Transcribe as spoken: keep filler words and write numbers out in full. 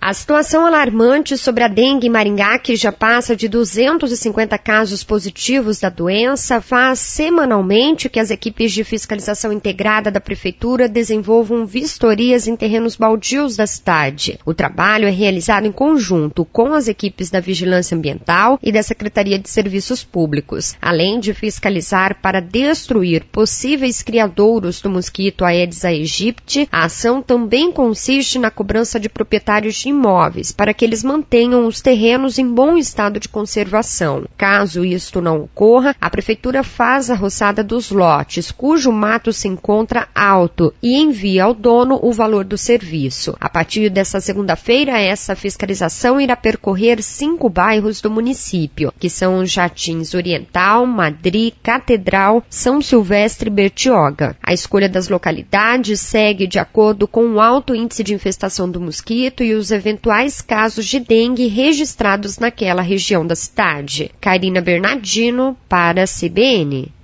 A situação alarmante sobre a dengue em Maringá, que já passa de duzentos e cinquenta casos positivos da doença, faz semanalmente que as equipes de fiscalização integrada da Prefeitura desenvolvam vistorias em terrenos baldios da cidade. O trabalho é realizado em conjunto com as equipes da Vigilância Ambiental e da Secretaria de Serviços Públicos, além de fiscalizar para destruir possíveis criadouros do mosquito Aedes aegypti. A ação também consiste na cobrança de proprietários de imóveis para que eles mantenham os terrenos em bom estado de conservação. Caso isto não ocorra, a Prefeitura faz a roçada dos lotes, cujo mato se encontra alto, e envia ao dono o valor do serviço. A partir desta segunda-feira, essa fiscalização irá percorrer cinco bairros do município, que são Jardins Oriental, Madri, Catedral, São Silvestre e Bertioga. A escolha das localidades segue de acordo com o alto índice de infestação do mosquito e os eventuais casos de dengue registrados naquela região da cidade. Karina Bernardino, para a C B N.